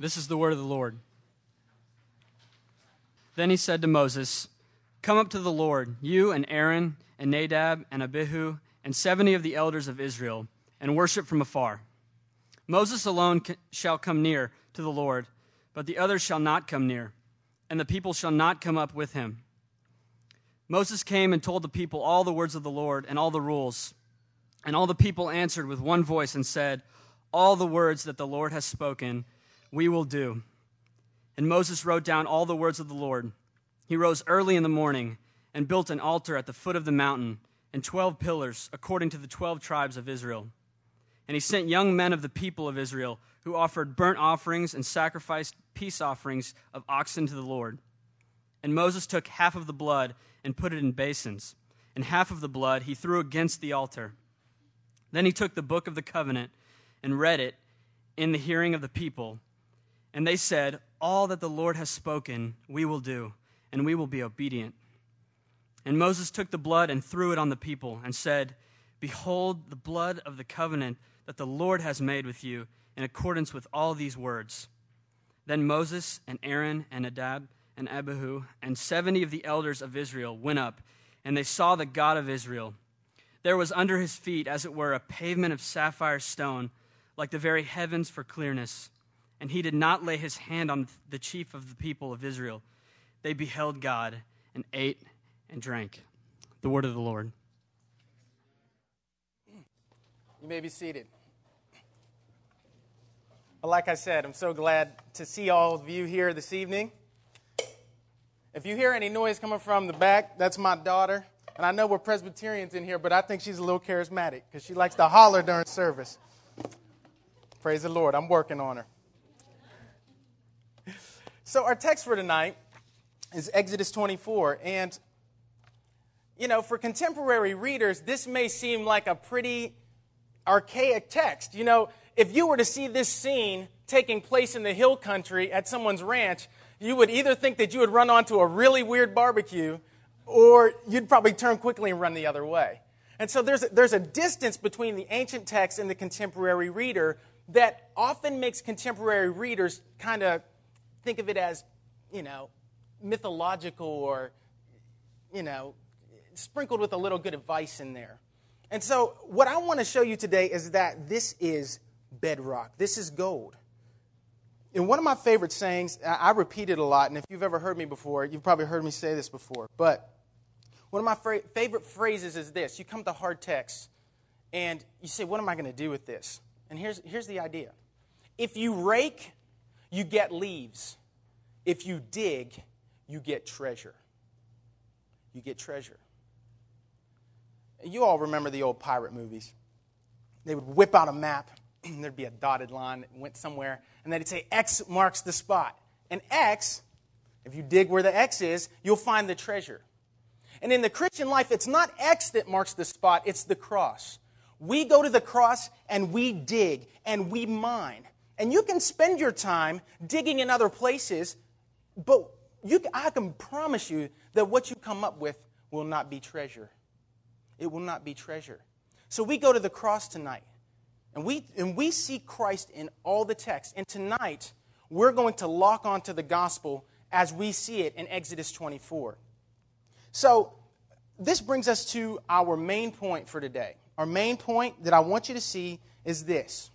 This is the word of the Lord. Then he said to Moses, "Come up to the Lord, you and Aaron and Nadab and Abihu and 70 of the elders of Israel, and worship from afar. Moses alone shall come near to the Lord, but the others shall not come near, and the people shall not come up with him." Moses came and told the people all the words of the Lord and all the rules. And all the people answered with one voice and said, "All the words that the Lord has spoken, we will do." And Moses wrote down all the words of the Lord. He rose early in the morning and built an altar at the foot of the mountain and 12 pillars according to the 12 tribes of Israel. And he sent young men of the people of Israel who offered burnt offerings and sacrificed peace offerings of oxen to the Lord. And Moses took half of the blood and put it in basins, and half of the blood he threw against the altar. Then he took the book of the covenant and read it in the hearing of the people. And they said, "All that the Lord has spoken, we will do, and we will be obedient." And Moses took the blood and threw it on the people and said, "Behold the blood of the covenant that the Lord has made with you in accordance with all these words." Then Moses and Aaron and Nadab and Abihu and 70 of the elders of Israel went up, and they saw the God of Israel. There was under his feet, as it were, a pavement of sapphire stone, like the very heavens for clearness. And he did not lay his hand on the chief of the people of Israel. They beheld God and ate and drank. The word of the Lord. You may be seated. Well, like I said, I'm so glad to see all of you here this evening. If you hear any noise coming from the back, that's my daughter. And I know we're Presbyterians in here, but I think she's a little charismatic because she likes to holler during service. Praise the Lord. I'm working on her. So our text for tonight is Exodus 24. And, you know, for contemporary readers, this may seem like a pretty archaic text. You know, if you were to see this scene taking place in the hill country at someone's ranch, you would either think that you would run onto a really weird barbecue, or you'd probably turn quickly and run the other way. And so there's a distance between the ancient text and the contemporary reader that often makes contemporary readers kind of think of it as, you know, mythological or, you know, sprinkled with a little good advice in there. And so what I want to show you today is that this is bedrock. This is gold. And one of my favorite sayings, I repeat it a lot, and if you've ever heard me before, you've probably heard me say this before, but one of my favorite phrases is this. You come to hard texts, and you say, what am I going to do with this? And here's the idea. If you rake, you get leaves. If you dig, you get treasure. You get treasure. You all remember the old pirate movies. They would whip out a map, and there'd be a dotted line that went somewhere, and they'd say, X marks the spot. And X, if you dig where the X is, you'll find the treasure. And in the Christian life, it's not X that marks the spot, it's the cross. We go to the cross, and we dig, and we mine. And you can spend your time digging in other places, but I can promise you that what you come up with will not be treasure. It will not be treasure. So we go to the cross tonight, and we see Christ in all the text. And tonight, we're going to lock onto the gospel as we see it in Exodus 24. So this brings us to our main point for today. Our main point that I want you to see is this.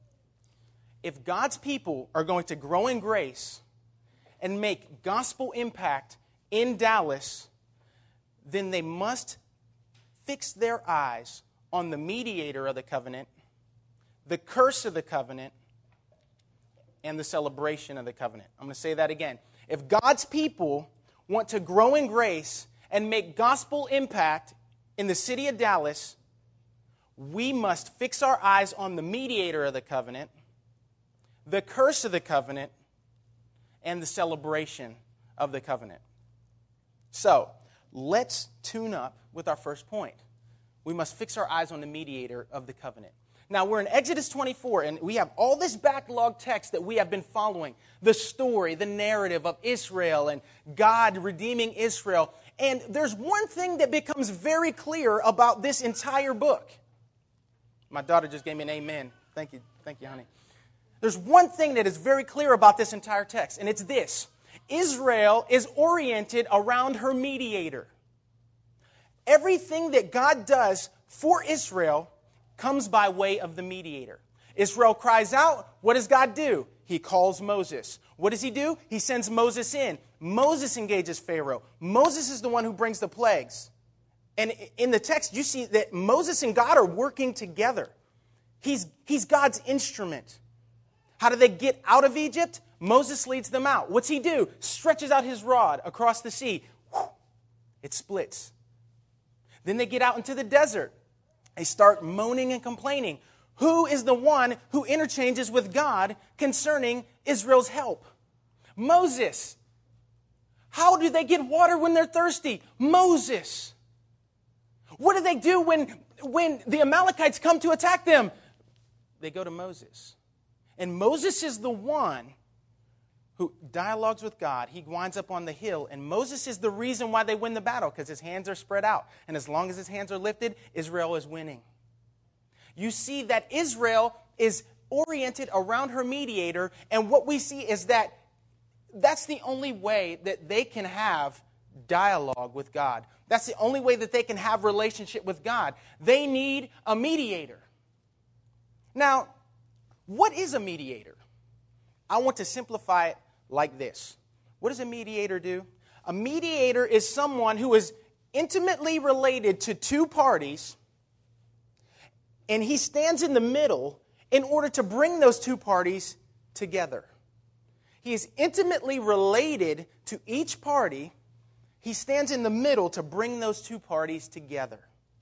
If God's people are going to grow in grace and make gospel impact in Dallas, then they must fix their eyes on the mediator of the covenant, the curse of the covenant, and the celebration of the covenant. I'm going to say that again. If God's people want to grow in grace and make gospel impact in the city of Dallas, we must fix our eyes on the mediator of the covenant, the curse of the covenant, and the celebration of the covenant. So, let's tune up with our first point. We must fix our eyes on the mediator of the covenant. Now, we're in Exodus 24, and we have all this backlog text that we have been following. The story, the narrative of Israel and God redeeming Israel. And there's one thing that becomes very clear about this entire book. My daughter just gave me an amen. Thank you, honey. There's one thing that is very clear about this entire text, and it's this. Israel is oriented around her mediator. Everything that God does for Israel comes by way of the mediator. Israel cries out. What does God do? He calls Moses. What does he do? He sends Moses in. Moses engages Pharaoh. Moses is the one who brings the plagues. And in the text, you see that Moses and God are working together. He's God's instrument. How do they get out of Egypt? Moses leads them out. What's he do? Stretches out his rod across the sea. It splits. Then they get out into the desert. They start moaning and complaining. Who is the one who interchanges with God concerning Israel's help? Moses. How do they get water when they're thirsty? Moses. What do they do when the Amalekites come to attack them? They go to Moses. And Moses is the one who dialogues with God. He winds up on the hill. And Moses is the reason why they win the battle, because his hands are spread out. And as long as his hands are lifted, Israel is winning. You see that Israel is oriented around her mediator. And what we see is that that's the only way that they can have dialogue with God. That's the only way that they can have relationship with God. They need a mediator. Now, what is a mediator? I want to simplify it like this. What does a mediator do? A mediator is someone who is intimately related to two parties, and he stands in the middle in order to bring those two parties together. He is intimately related to each party. He stands in the middle to bring those two parties together.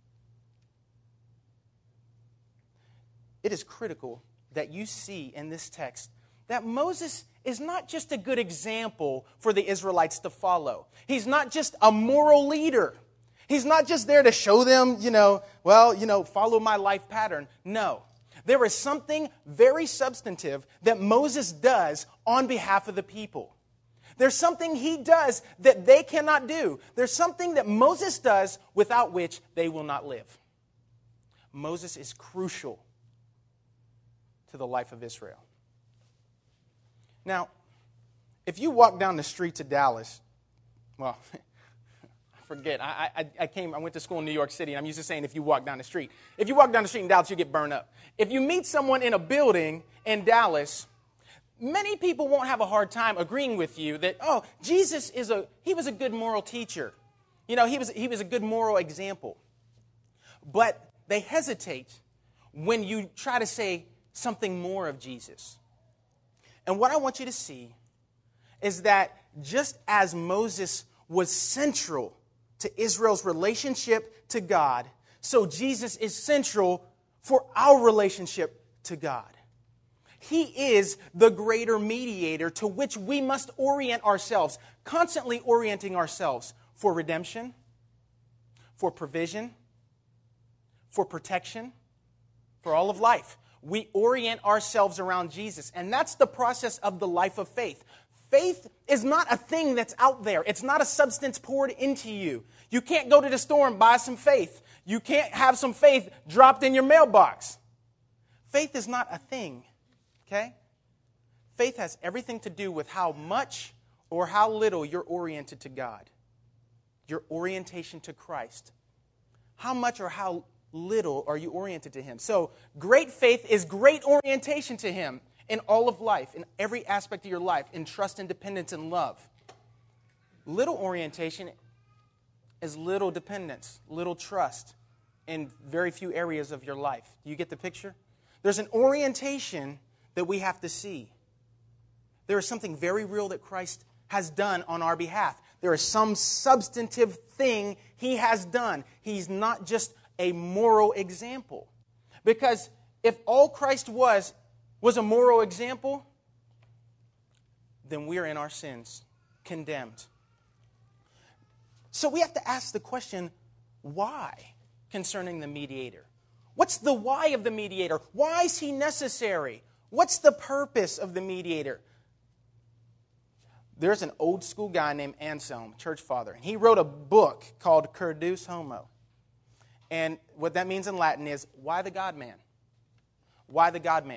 It is critical that you see in this text that Moses is not just a good example for the Israelites to follow. He's not just a moral leader. He's not just there to show them, follow my life pattern. No. There is something very substantive that Moses does on behalf of the people. There's something he does that they cannot do. There's something that Moses does without which they will not live. Moses is crucial to the life of Israel. Now, if you walk down the streets of Dallas, well, forget, I went to school in New York City, and I'm used to saying if you walk down the street. If you walk down the street in Dallas, you get burned up. If you meet someone in a building in Dallas, many people won't have a hard time agreeing with you that, Jesus he was a good moral teacher. He was a good moral example. But they hesitate when you try to say something more of Jesus. And what I want you to see is that just as Moses was central to Israel's relationship to God, so Jesus is central for our relationship to God. He is the greater mediator to which we must orient ourselves, constantly orienting ourselves for redemption, for provision, for protection, for all of life. We orient ourselves around Jesus, and that's the process of the life of faith. Faith is not a thing that's out there. It's not a substance poured into you. You can't go to the store and buy some faith. You can't have some faith dropped in your mailbox. Faith is not a thing, okay? Faith has everything to do with how much or how little you're oriented to God. Your orientation to Christ. How much or how little are you oriented to Him? So great faith is great orientation to Him in all of life, in every aspect of your life, in trust and dependence and love. Little orientation is little dependence, little trust in very few areas of your life. Do you get the picture? There's an orientation that we have to see. There is something very real that Christ has done on our behalf. There is some substantive thing He has done. He's not just a moral example. Because if all Christ was a moral example, then we're in our sins, condemned. So we have to ask the question, why concerning the mediator? What's the why of the mediator? Why is he necessary? What's the purpose of the mediator? There's an old school guy named Anselm, church father, and he wrote a book called Cur Deus Homo. And what that means in Latin is, why the God-man? Why the God-man?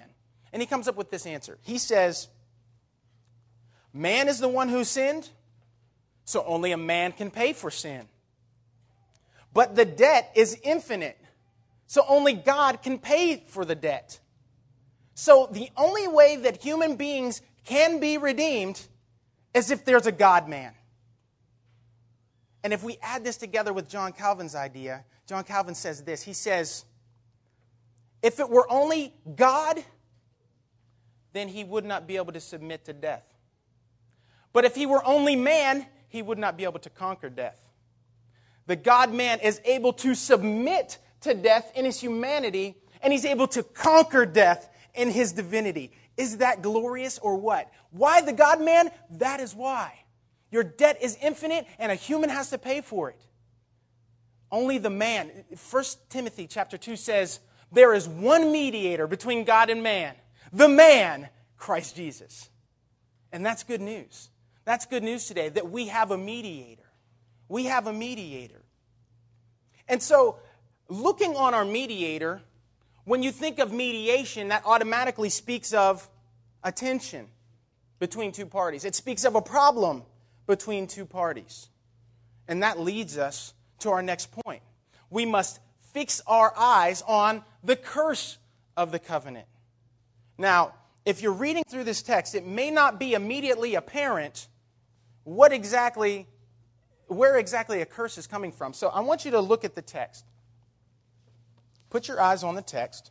And he comes up with this answer. He says, man is the one who sinned, so only a man can pay for sin. But the debt is infinite, so only God can pay for the debt. So the only way that human beings can be redeemed is if there's a God-man. And if we add this together with John Calvin's idea, John Calvin says this. He says, if it were only God, then he would not be able to submit to death. But if he were only man, he would not be able to conquer death. The God-man is able to submit to death in his humanity, and he's able to conquer death in his divinity. Is that glorious or what? Why the God-man? That is why. Your debt is infinite, and a human has to pay for it. Only the man. 1 Timothy chapter 2 says, there is one mediator between God and man, the man, Christ Jesus. And that's good news. That's good news today, that we have a mediator. We have a mediator. And so, looking on our mediator, when you think of mediation, that automatically speaks of a tension between two parties. It speaks of a problem between two parties. And that leads us to our next point. We must fix our eyes on the curse of the covenant. Now, if you're reading through this text, it may not be immediately apparent where exactly a curse is coming from. So I want you to look at the text. Put your eyes on the text.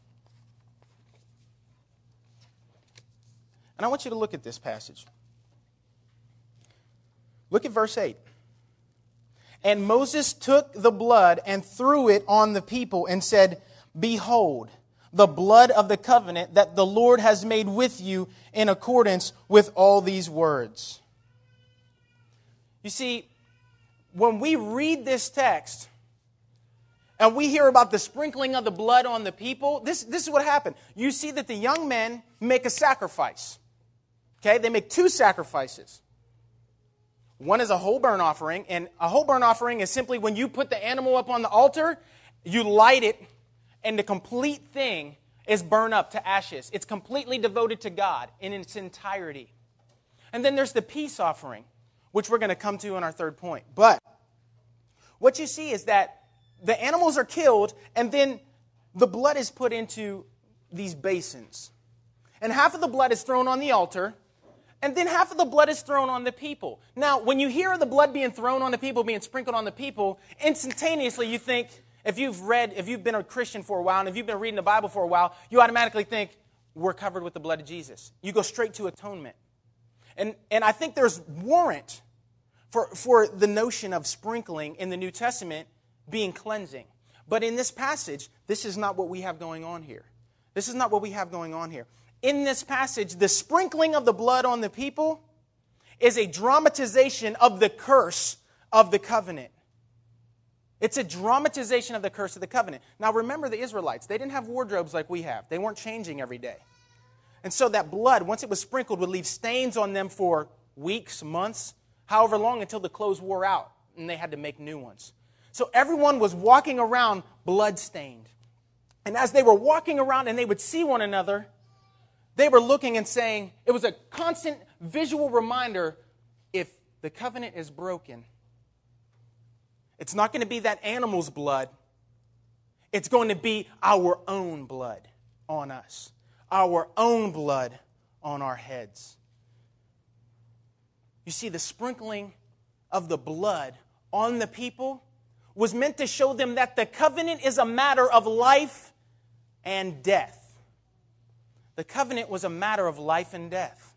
And I want you to look at this passage. Look at verse 8. And Moses took the blood and threw it on the people and said, behold, the blood of the covenant that the Lord has made with you in accordance with all these words. You see, when we read this text and we hear about the sprinkling of the blood on the people, this is what happened. You see that the young men make a sacrifice. Okay, they make two sacrifices. One is a whole burnt offering, and a whole burnt offering is simply when you put the animal up on the altar, you light it, and the complete thing is burned up to ashes. It's completely devoted to God in its entirety. And then there's the peace offering, which we're going to come to in our third point. But what you see is that the animals are killed, and then the blood is put into these basins. And half of the blood is thrown on the altar, and then half of the blood is thrown on the people. Now, when you hear the blood being thrown on the people, being sprinkled on the people, instantaneously you think, if you've been a Christian for a while, and if you've been reading the Bible for a while, you automatically think, we're covered with the blood of Jesus. You go straight to atonement. And I think there's warrant for the notion of sprinkling in the New Testament being cleansing. But in this passage, this is not what we have going on here. This is not what we have going on here. In this passage, the sprinkling of the blood on the people is a dramatization of the curse of the covenant. It's a dramatization of the curse of the covenant. Now remember the Israelites. They didn't have wardrobes like we have. They weren't changing every day. And so that blood, once it was sprinkled, would leave stains on them for weeks, months, however long until the clothes wore out and they had to make new ones. So everyone was walking around blood-stained. And as they were walking around and they would see one another, they were looking and saying, it was a constant visual reminder, if the covenant is broken, it's not going to be that animal's blood. It's going to be our own blood on us. Our own blood on our heads. You see, the sprinkling of the blood on the people was meant to show them that the covenant is a matter of life and death. The covenant was a matter of life and death.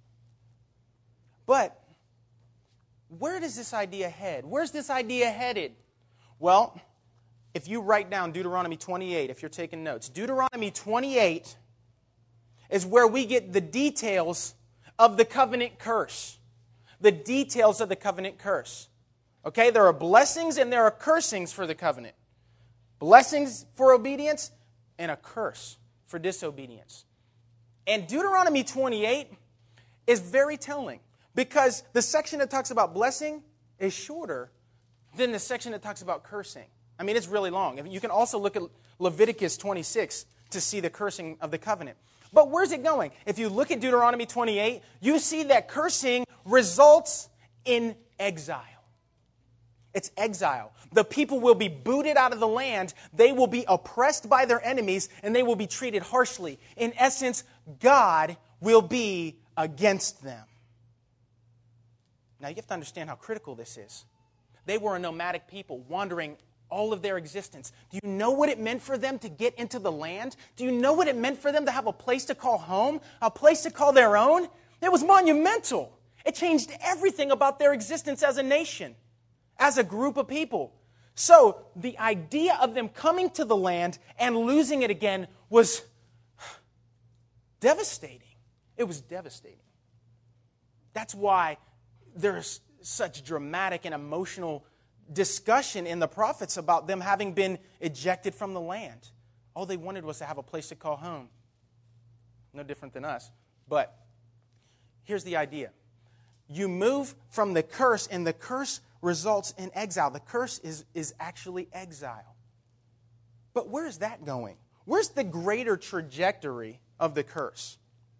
But where does this idea head? Where's this idea headed? Well, if you write down Deuteronomy 28, if you're taking notes, Deuteronomy 28 is where we get the details of the covenant curse. The details of the covenant curse. Okay, there are blessings and there are cursings for the covenant. Blessings for obedience and a curse for disobedience. And Deuteronomy 28 is very telling because the section that talks about blessing is shorter than the section that talks about cursing. I mean, it's really long. You can also look at Leviticus 26. to see the cursing of the covenant. But where's it going? If you look at Deuteronomy 28, you see that cursing results in exile. It's exile. The people will be booted out of the land. They will be oppressed by their enemies, and they will be treated harshly. In essence, God will be against them. Now, you have to understand how critical this is. They were a nomadic people wandering all of their existence. Do you know what it meant for them to get into the land? Do you know what it meant for them to have a place to call home, a place to call their own? It was monumental. It changed everything about their existence as a nation, as a group of people. So the idea of them coming to the land and losing it again was devastating. It was devastating. That's why there's such dramatic and emotional discussion in the prophets about them having been ejected from the land. All they wanted was to have a place to call home. No different than us. But here's the idea. You move from the curse, and the curse results in exile. The curse is actually exile. But where's that going? Where's the greater trajectory of the curse?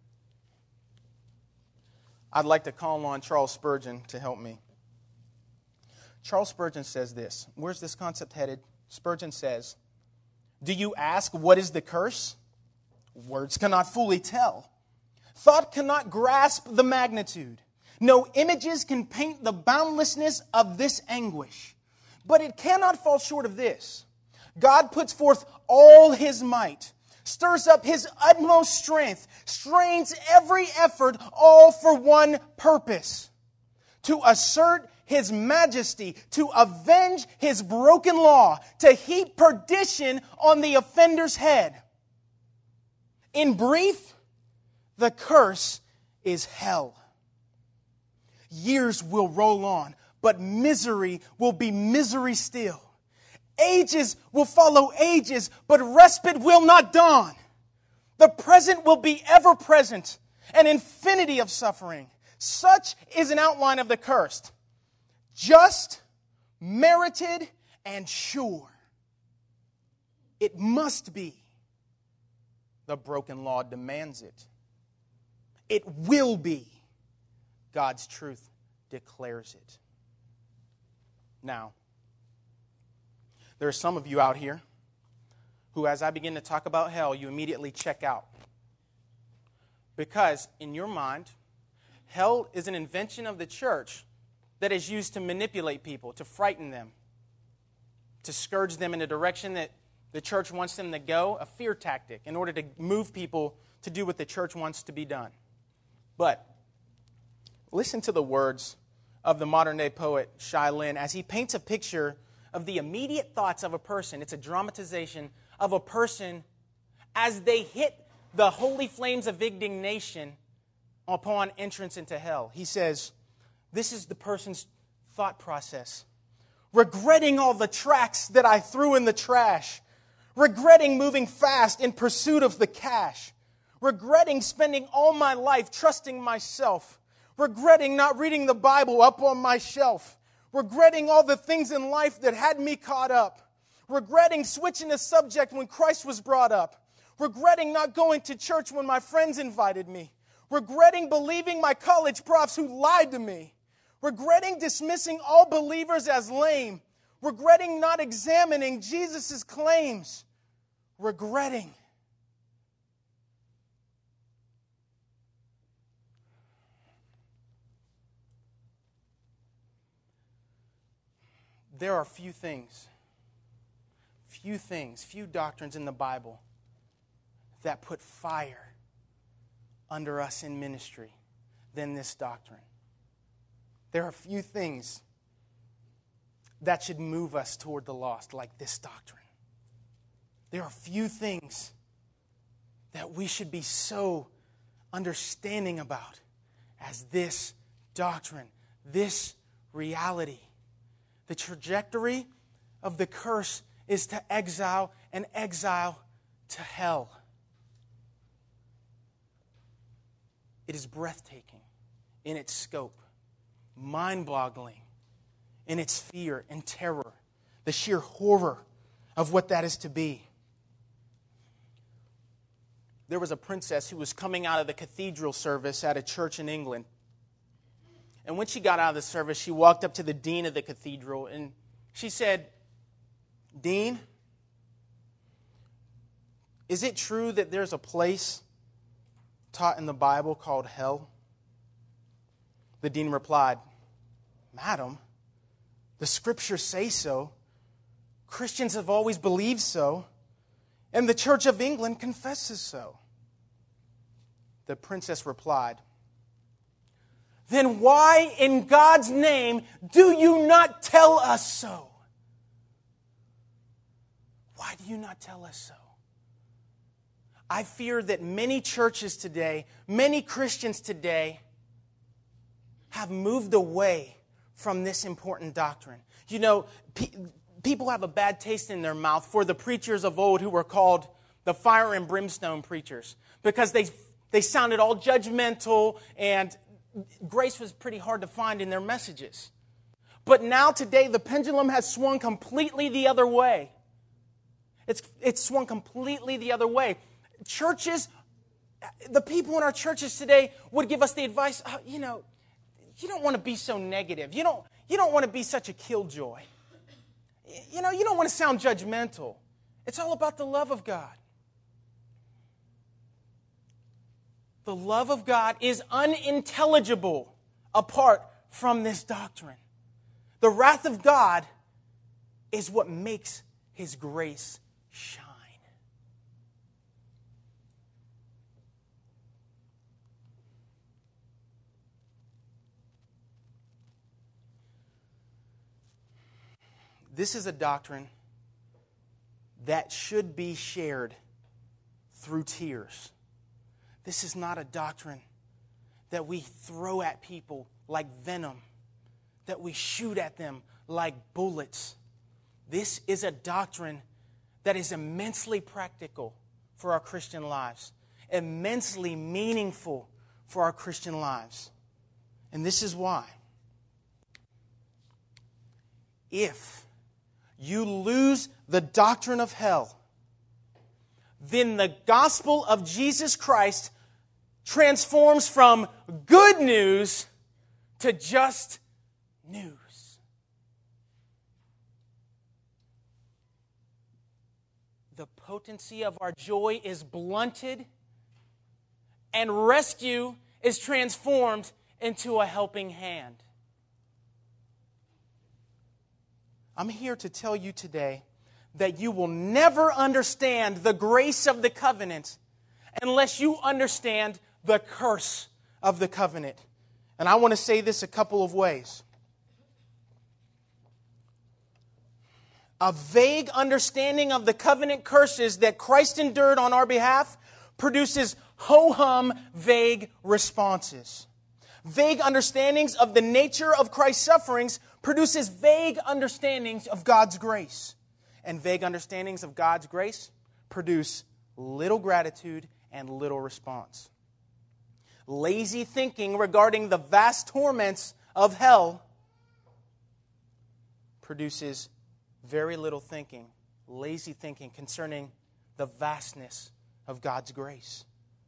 I'd like to call on Charles Spurgeon to help me. Charles Spurgeon says this. Where's this concept headed? Spurgeon says, "Do you ask what is the curse? Words cannot fully tell. Thought cannot grasp the magnitude. No images can paint the boundlessness of this anguish. But it cannot fall short of this. God puts forth all His might, stirs up His utmost strength, strains every effort, all for one purpose: to assert His majesty, to avenge His broken law, to heap perdition on the offender's head. In brief, the curse is hell. Years will roll on, but misery will be misery still. Ages will follow ages, but respite will not dawn. The present will be ever present, an infinity of suffering. Such is an outline of the cursed. Just, merited, and sure. It must be. The broken law demands it. It will be. God's truth declares it. Now, there are some of you out here who, as I begin to talk about hell, you immediately check out. Because in your mind, hell is an invention of the church that is used to manipulate people, to frighten them, to scourge them in a direction that the church wants them to go, a fear tactic, in order to move people to do what the church wants to be done. But listen to the words of the modern-day poet Shai Linne as he paints a picture of the immediate thoughts of a person. It's a dramatization of a person as they hit the holy flames of indignation upon entrance into hell. He says, this is the person's thought process. Regretting all the tracks that I threw in the trash. Regretting moving fast in pursuit of the cash. Regretting spending all my life trusting myself. Regretting not reading the Bible up on my shelf. Regretting all the things in life that had me caught up. Regretting switching the subject when Christ was brought up. Regretting not going to church when my friends invited me. Regretting believing my college profs who lied to me. Regretting dismissing all believers as lame. Regretting not examining Jesus' claims. Regretting. There are few doctrines in the Bible that put fire under us in ministry than this doctrine. There are few things that should move us toward the lost like this doctrine. There are few things that we should be so understanding about as this doctrine, this reality. The trajectory of the curse is to exile, and exile to hell. It is breathtaking in its scope, mind-boggling in its fear and terror, the sheer horror of what that is to be. there was a princess who was coming out of the cathedral service at a church in England. And when she got out of the service, she walked up to the dean of the cathedral and she said, "Dean, is it true that there's a place taught in the Bible called hell?" The dean replied, "Madam, the scriptures say so. Christians have always believed so. And the Church of England confesses so." The princess replied, "Then why in God's name do you not tell us so?" Why do you not tell us so? I fear that many churches today, many Christians today, have moved away from this important doctrine. You know, people have a bad taste in their mouth for the preachers of old who were called the fire and brimstone preachers because they sounded all judgmental and grace was pretty hard to find in their messages. But now today the pendulum has swung completely the other way. It's swung completely the other way. Churches, the people in our churches today would give us the advice, you don't want to be so negative. You don't want to be such a killjoy. You don't want to sound judgmental. It's all about the love of God. The love of God is unintelligible apart from this doctrine. The wrath of God is what makes His grace shine. This is a doctrine that should be shared through tears. This is not a doctrine that we throw at people like venom, that we shoot at them like bullets. This is a doctrine that is immensely practical for our Christian lives, immensely meaningful for our Christian lives. And this is why. If you lose the doctrine of hell, then the gospel of Jesus Christ transforms from good news to just news. The potency of our joy is blunted, and rescue is transformed into a helping hand. I'm here to tell you today that you will never understand the grace of the covenant unless you understand the curse of the covenant. And I want to say this a couple of ways. A vague understanding of the covenant curses that Christ endured on our behalf produces ho-hum vague responses. Vague understandings of the nature of Christ's sufferings produces vague understandings of God's grace. And vague understandings of God's grace produce little gratitude and little response. Lazy thinking regarding the vast torments of hell produces very little thinking, lazy thinking concerning the vastness of God's grace.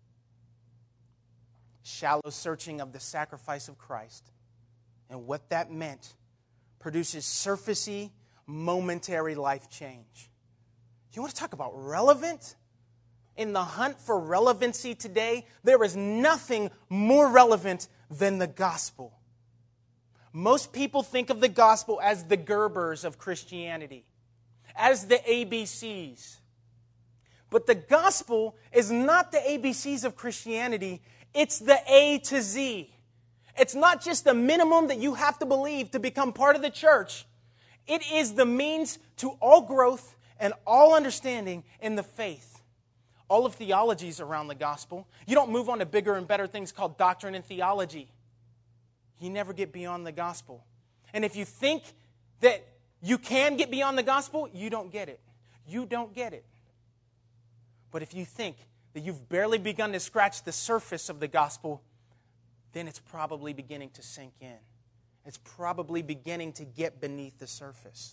Shallow searching of the sacrifice of Christ and what that meant produces surfacey, momentary life change. You want to talk about relevant? In the hunt for relevancy today, there is nothing more relevant than the gospel. Most people think of the gospel as the Gerbers of Christianity, as the ABCs. But the gospel is not the ABCs of Christianity, it's the A to Z. It's not just the minimum that you have to believe to become part of the church. It is the means to all growth and all understanding in the faith. All of theology is around the gospel. You don't move on to bigger and better things called doctrine and theology. You never get beyond the gospel. And if you think that you can get beyond the gospel, you don't get it. You don't get it. But if you think that you've barely begun to scratch the surface of the gospel, then it's probably beginning to sink in. It's probably beginning to get beneath the surface.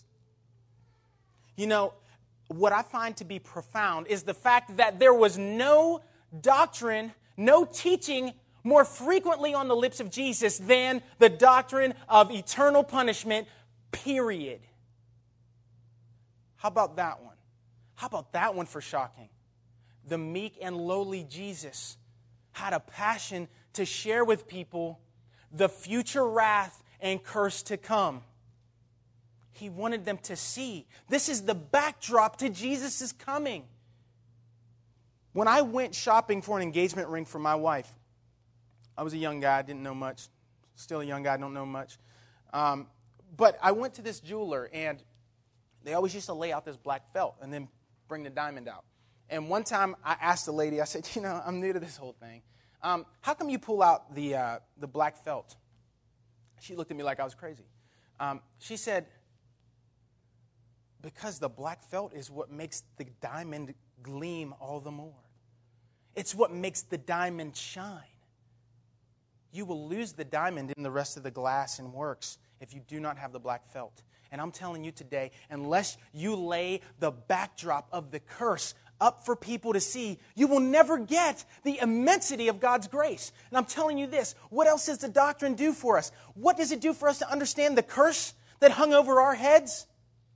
You know, what I find to be profound is the fact that there was no doctrine, no teaching more frequently on the lips of Jesus than the doctrine of eternal punishment, period. How about that one? How about that one for shocking? The meek and lowly Jesus had a passion to share with people the future wrath and curse to come. He wanted them to see. This is the backdrop to Jesus' coming. When I went shopping for an engagement ring for my wife, I was a young guy, didn't know much. Still a young guy, don't know much. But I went to this jeweler, and they always used to lay out this black felt and then bring the diamond out. And one time I asked the lady, I said, I'm new to this whole thing. How come you pull out the black felt? She looked at me like I was crazy. She said, because the black felt is what makes the diamond gleam all the more. It's what makes the diamond shine. You will lose the diamond in the rest of the glass and works if you do not have the black felt. And I'm telling you today, unless you lay the backdrop of the curse up for people to see, you will never get the immensity of God's grace. And I'm telling you this, what else does the doctrine do for us? What does it do for us to understand the curse that hung over our heads?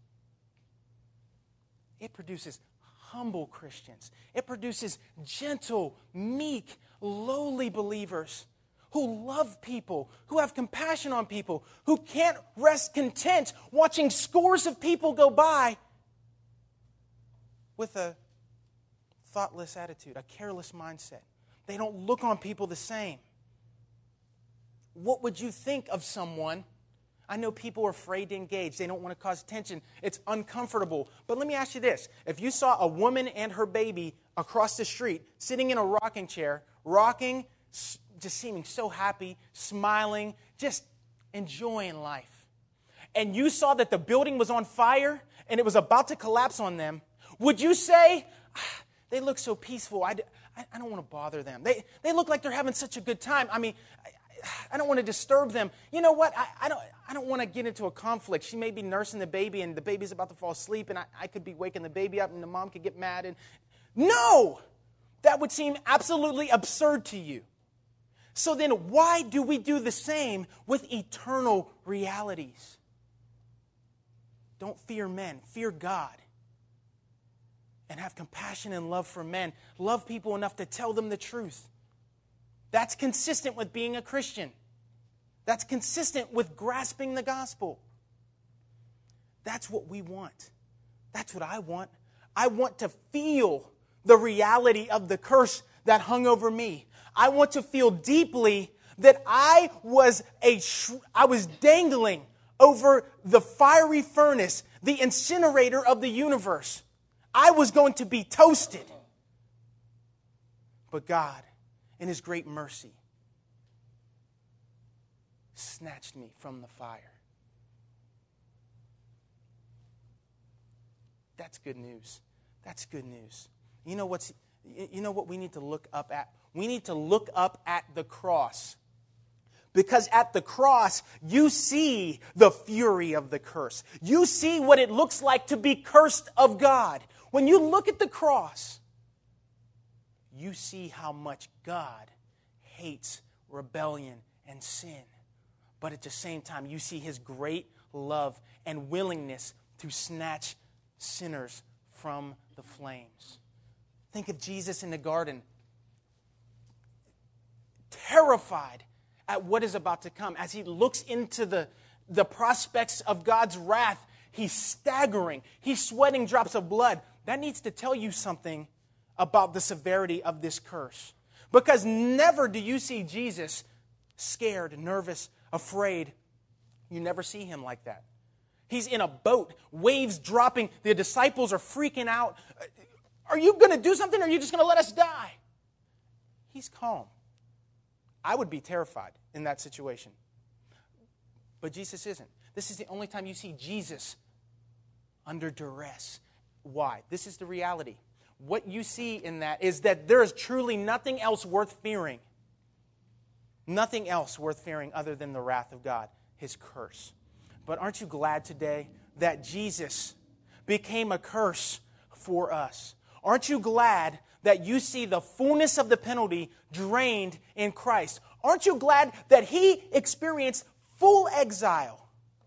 It produces humble Christians. It produces gentle, meek, lowly believers who love people, who have compassion on people, who can't rest content watching scores of people go by with a thoughtless attitude, a careless mindset. They don't look on people the same. What would you think of someone? I know people are afraid to engage. They don't want to cause tension. It's uncomfortable. But let me ask you this. If you saw a woman and her baby across the street, sitting in a rocking chair, rocking, just seeming so happy, smiling, just enjoying life, and you saw that the building was on fire and it was about to collapse on them, would you say, they look so peaceful, I don't want to bother them. They look like they're having such a good time. I mean, I don't want to disturb them. You know what? I don't want to get into a conflict. She may be nursing the baby and the baby's about to fall asleep and I could be waking the baby up and the mom could get mad. And no! That would seem absolutely absurd to you. So then why do we do the same with eternal realities? Don't fear men. Fear God. And have compassion and love for men. Love people enough to tell them the truth. That's consistent with being a Christian. That's consistent with grasping the gospel. That's what we want. That's what I want. I want to feel the reality of the curse that hung over me. I want to feel deeply that I was dangling over the fiery furnace, the incinerator of the universe. I was going to be toasted. But God, in His great mercy, snatched me from the fire. That's good news. That's good news. You know what we need to look up at? We need to look up at the cross. Because at the cross, you see the fury of the curse. You see what it looks like to be cursed of God. When you look at the cross, you see how much God hates rebellion and sin. But at the same time, you see His great love and willingness to snatch sinners from the flames. Think of Jesus in the garden, terrified at what is about to come. As He looks into the prospects of God's wrath, He's staggering. He's sweating drops of blood. That needs to tell you something about the severity of this curse. Because never do you see Jesus scared, nervous, afraid. You never see Him like that. He's in a boat, waves dropping. The disciples are freaking out. Are you going to do something or are you just going to let us die? He's calm. I would be terrified in that situation. But Jesus isn't. This is the only time you see Jesus under duress. Why? This is the reality. What you see in that is that there is truly nothing else worth fearing. Nothing else worth fearing other than the wrath of God, His curse. But aren't you glad today that Jesus became a curse for us? Aren't you glad that you see the fullness of the penalty drained in Christ? Aren't you glad that He experienced full exile,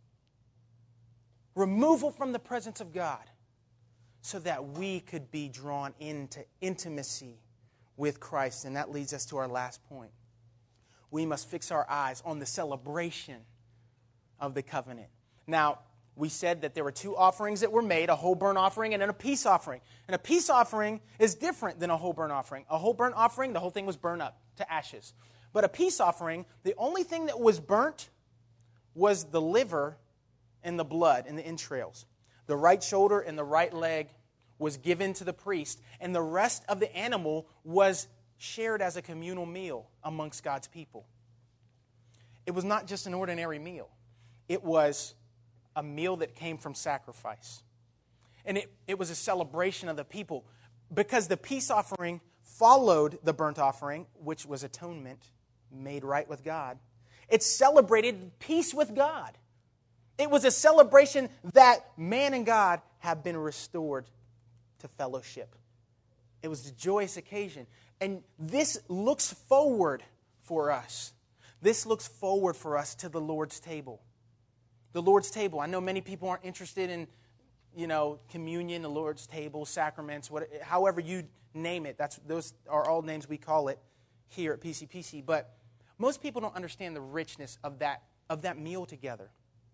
removal from the presence of God, so that we could be drawn into intimacy with Christ? And that leads us to our last point. We must fix our eyes on the celebration of the covenant. Now, we said that there were two offerings that were made, a whole burnt offering and then a peace offering. And a peace offering is different than a whole burnt offering. A whole burnt offering, the whole thing was burned up to ashes. But a peace offering, the only thing that was burnt was the liver and the blood and the entrails. The right shoulder and the right leg was given to the priest, and the rest of the animal was shared as a communal meal amongst God's people. It was not just an ordinary meal. It was a meal that came from sacrifice. And it was a celebration of the people, because the peace offering followed the burnt offering, which was atonement, made right with God. It celebrated peace with God. It was a celebration that man and God have been restored to fellowship. It was a joyous occasion. And this looks forward for us. This looks forward for us to the Lord's table. The Lord's table. I know many people aren't interested in, communion, the Lord's table, sacraments, however you name it. Those are all names we call it here at PCPC. But most people don't understand the richness of that meal together.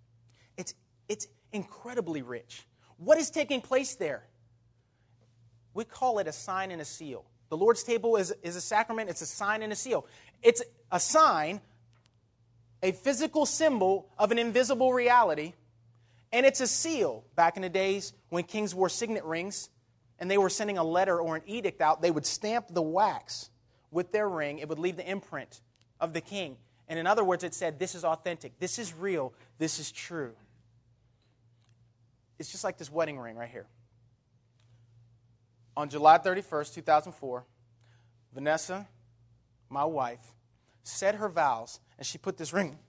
It's incredibly rich. What is taking place there? We call it a sign and a seal. The Lord's table is a sacrament. It's a sign and a seal. It's a sign, a physical symbol of an invisible reality, and it's a seal. Back in the days when kings wore signet rings and they were sending a letter or an edict out, they would stamp the wax with their ring. It would leave the imprint of the king. And in other words, it said, this is authentic, this is real, this is true. It's just like this wedding ring right here. On July 31st, 2004, Vanessa, my wife, said her vows, and she put this ring.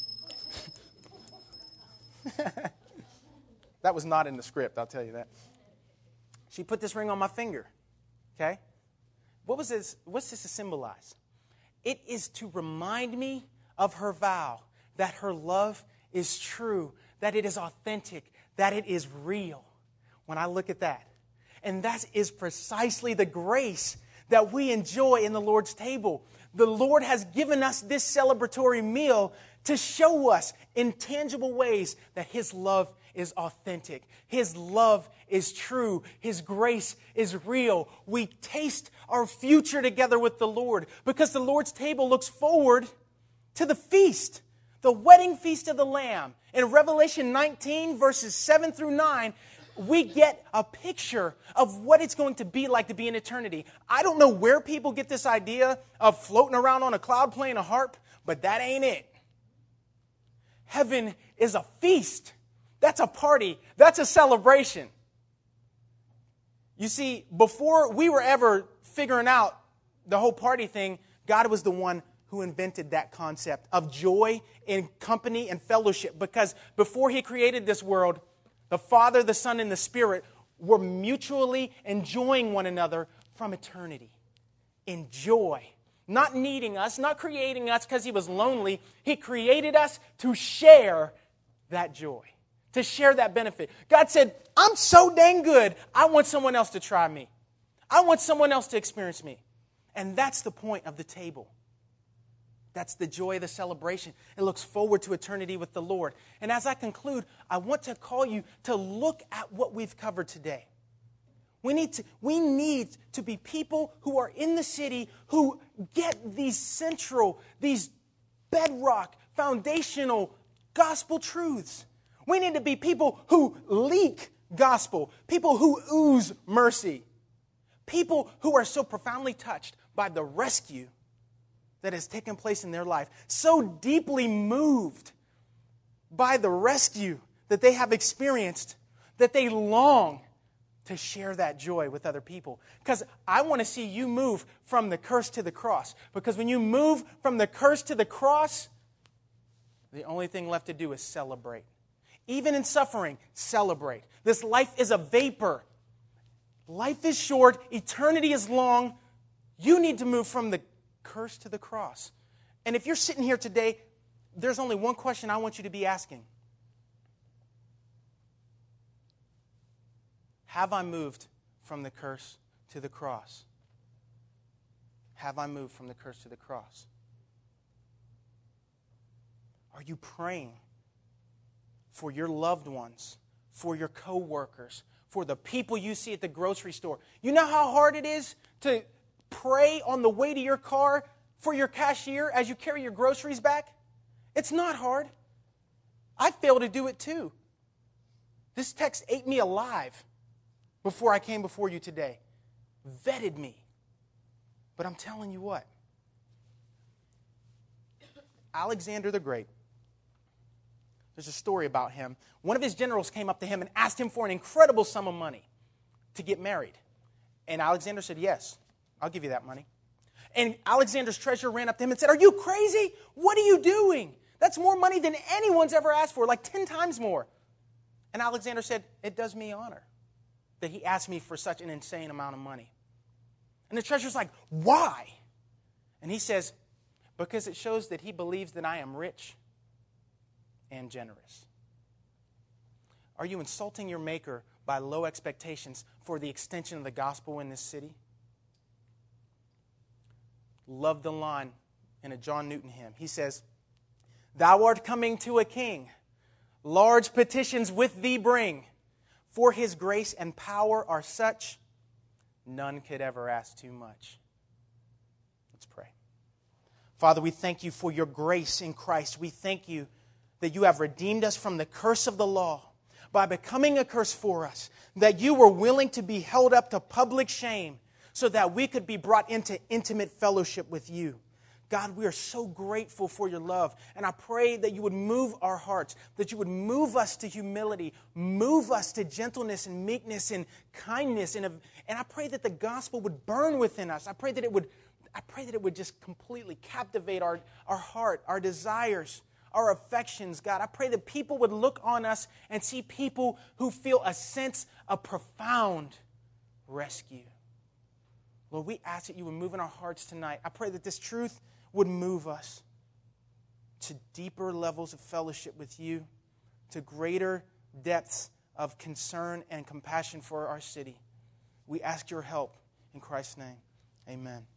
That was not in the script, I'll tell you that. She put this ring on my finger, okay? What's this to symbolize? It is to remind me of her vow, that her love is true, that it is authentic, that it is real. When I look at that, and that is precisely the grace that we enjoy in the Lord's table. The Lord has given us this celebratory meal to show us in tangible ways that His love is authentic. His love is true. His grace is real. We taste our future together with the Lord, because the Lord's table looks forward to the feast, the wedding feast of the Lamb. In Revelation 19, verses 7 through 9, we get a picture of what it's going to be like to be in eternity. I don't know where people get this idea of floating around on a cloud playing a harp, but that ain't it. Heaven is a feast. That's a party. That's a celebration. You see, before we were ever figuring out the whole party thing, God was the one who invented that concept of joy in company and fellowship. Because before He created this world, the Father, the Son, and the Spirit were mutually enjoying one another from eternity. In joy. Not needing us, not creating us because He was lonely. He created us to share that joy, to share that benefit. God said, I'm so dang good, I want someone else to try me. I want someone else to experience me. And that's the point of the table. That's the joy of the celebration. It looks forward to eternity with the Lord. And as I conclude, I want to call you to look at what we've covered today. We need to be people who are in the city who get these bedrock, foundational gospel truths. We need to be people who leak gospel, people who ooze mercy, people who are so profoundly touched by the rescue that has taken place in their life, so deeply moved by the rescue that they have experienced that they long to share that joy with other people. Because I want to see you move from the curse to the cross. Because when you move from the curse to the cross, the only thing left to do is celebrate. Even in suffering, celebrate. This life is a vapor. Life is short. Eternity is long. You need to move from the curse to the cross. And if you're sitting here today, there's only one question I want you to be asking. Have I moved from the curse to the cross? Have I moved from the curse to the cross? Are you praying for your loved ones, for your co-workers, for the people you see at the grocery store? You know how hard it is to pray on the way to your car for your cashier as you carry your groceries back? It's not hard. I fail to do it too. This text ate me alive before I came before you today. Vetted me. But I'm telling you what. Alexander the Great. There's a story about him. One of his generals came up to him and asked him for an incredible sum of money to get married. And Alexander said, yes, I'll give you that money. And Alexander's treasurer ran up to him and said, are you crazy? What are you doing? That's more money than anyone's ever asked for, like 10 times more. And Alexander said, it does me honor that he asked me for such an insane amount of money. And the treasurer's like, why? And he says, because it shows that he believes that I am rich and generous. Are you insulting your Maker by low expectations for the extension of the gospel in this city? Love the line in a John Newton hymn. He says, thou art coming to a king, large petitions with thee bring, for his grace and power are such, none could ever ask too much. Let's pray. Father, we thank you for your grace in Christ. We thank you that you have redeemed us from the curse of the law by becoming a curse for us, that you were willing to be held up to public shame so that we could be brought into intimate fellowship with you. God, we are so grateful for your love, and I pray that you would move our hearts, that you would move us to humility, move us to gentleness and meekness and kindness, and I pray that the gospel would burn within us. I pray that it would just completely captivate our heart, our desires, our affections, God. I pray that people would look on us and see people who feel a sense of profound rescue. Lord, we ask that you would move in our hearts tonight. I pray that this truth would move us to deeper levels of fellowship with you, to greater depths of concern and compassion for our city. We ask your help in Christ's name. Amen.